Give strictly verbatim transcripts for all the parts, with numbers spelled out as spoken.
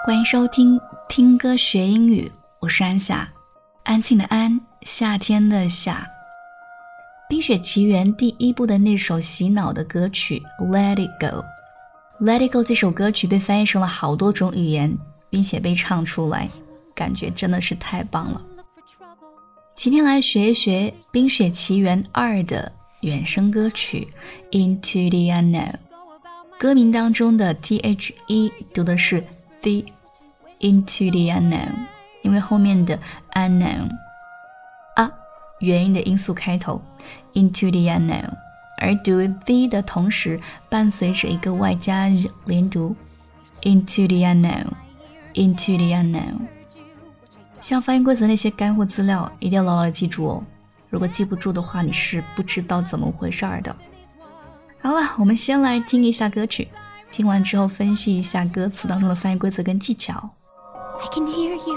欢迎收听听歌学英语，我是安夏，安静的安，夏天的夏。冰雪奇缘第一部的那首洗脑的歌曲 Let It Go Let It Go 这首歌曲被翻译成了好多种语言，并且被唱出来，感觉真的是太棒了。今天来学一学冰雪奇缘二的原声歌曲 Into the Unknown， 歌名当中的 T H E 读的是 The Into the Unknown， 因为后面的 Unknown 啊元音的音素开头 Into the Unknown， 而读 The 的同时伴随着一个外加 Z 连读 Into the Unknown Into the Unknown。 像发音规则那些干货资料一定要牢牢记住哦，如果记不住的话你是不知道怎么回事的。好了，我们先来听一下歌曲，听完之后分析一下歌词当中的发音规则跟技巧。 I can hear you,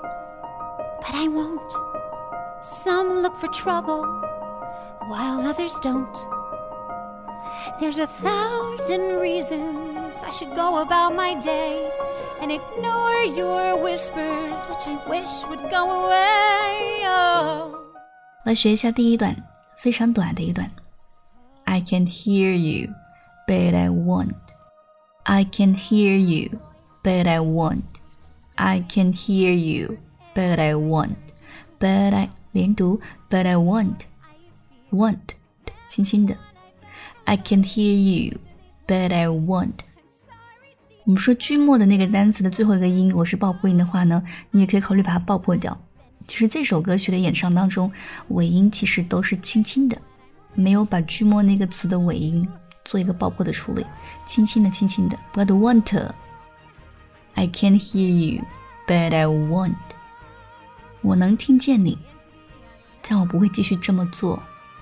but I won't. Some look for trouble, while others don't. There's a thousand reasons I should go about my day and ignore your whispers, which I wish would go away. Oh. 来学一下第一段，非常短的一段。 I can hear you, but I won't. I can hear you, but I won't. I can hear you, but I won't. But I 连读 but I won't. Want 轻轻的。 I can hear you, but I won't. 我们说句末的那个单词的最后一个音我是爆破音的话呢，你也可以考虑把它爆破掉。其实这首歌曲的演唱当中尾音其实都是轻轻的，没有把句末那个词的尾音做一个爆破的处理，轻轻的轻轻的，不要读 want。 I can hear you, but I won't. 我能听见你，但我不会继续这么做。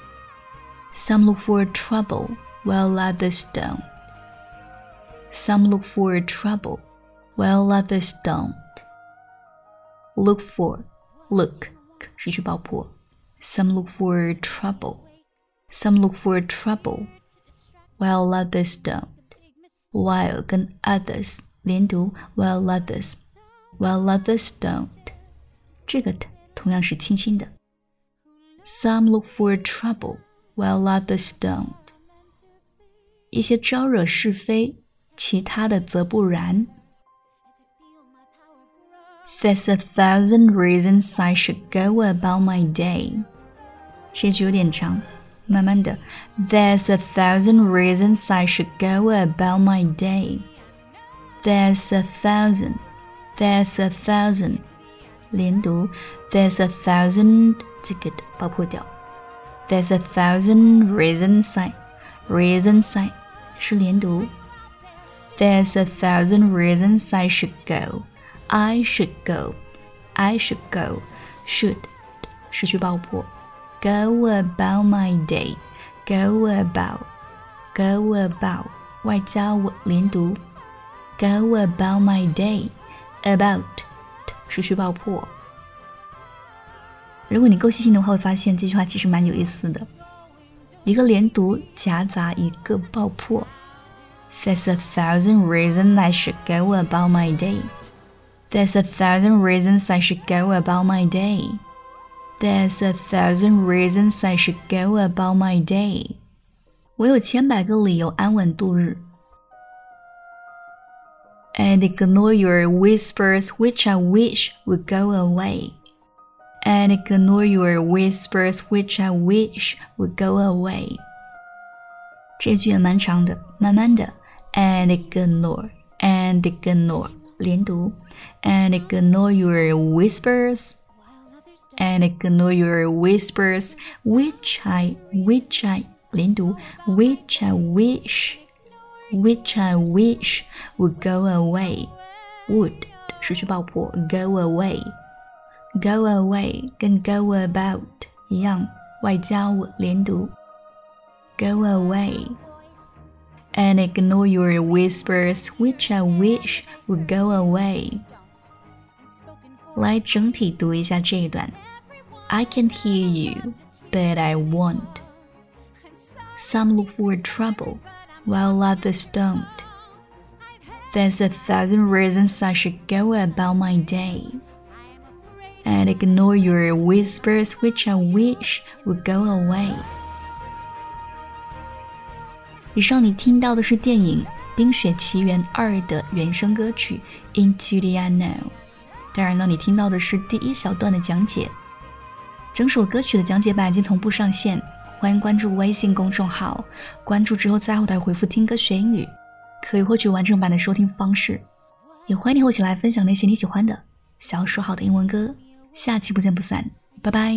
Some look for trouble, while others don't. Some look for trouble, while others don't. Look for, look 失去爆破。 Some look for trouble. Some look for trouble, while others don't. While 跟 others 连读 while others while others don't， 这个同样是轻轻的。 Some look for trouble, while others don't. 一些招惹是非，其他的则不然。 There's a thousand reasons I should go about my day. 这句有点长，慢慢的。 There's a thousand reasons I should go about my day. There's a thousand There's a thousand 连读 There's a thousand 这个的爆破掉。 There's a thousand reasons I Reasons I 是连读。 There's a thousand reasons I should go I should go I should go Should 失去爆破。 Go about my day Go about Go about 外加我连读。 Go about my day About 失去爆破。如果你够细心的话会发现这句话其实蛮有意思的，一个连读夹杂一个爆破。 There's a thousand reasons I should go about my day. There's a thousand reasons I should go about my day. There's a thousand reasons I should go about my day. 我有千百个理由安稳度日。And ignore your whispers which I wish would go away. And ignore your whispers which I wish would go away. 这句也蛮长的，慢慢的。And ignore, and ignore 连读。And ignore your whispers. And ignore your whispers which I, which I 连读。Which I wish.Which I wish would go away. Would 失去爆破 Go away Go away 跟 go about 一样，外加我连读。 Go away And ignore your whispers Which I wish would go away. 来整体读一下这一段。 I can hear you, but I won't. Some look for trouble while others don't. There's a thousand reasons I should go about my day and ignore your whispers which I wish would go away. 以上你听到的是电影《冰雪奇缘二》的原声歌曲 Into the Unknown。当然呢，你听到的是第一小段的讲解。整首歌曲的讲解版已经同步上线，欢迎关注微信公众号，关注之后在后台回复听歌学英语，可以获取完整版的收听方式。也欢迎你和我一起来分享那些你喜欢的想要说好的英文歌。下期不见不散，拜拜。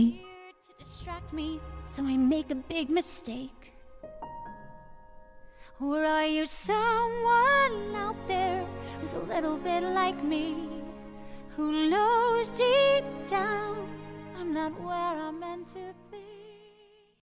Or are you someone out there who's a little bit like me, who knows deep down I'm not where I'm meant to be?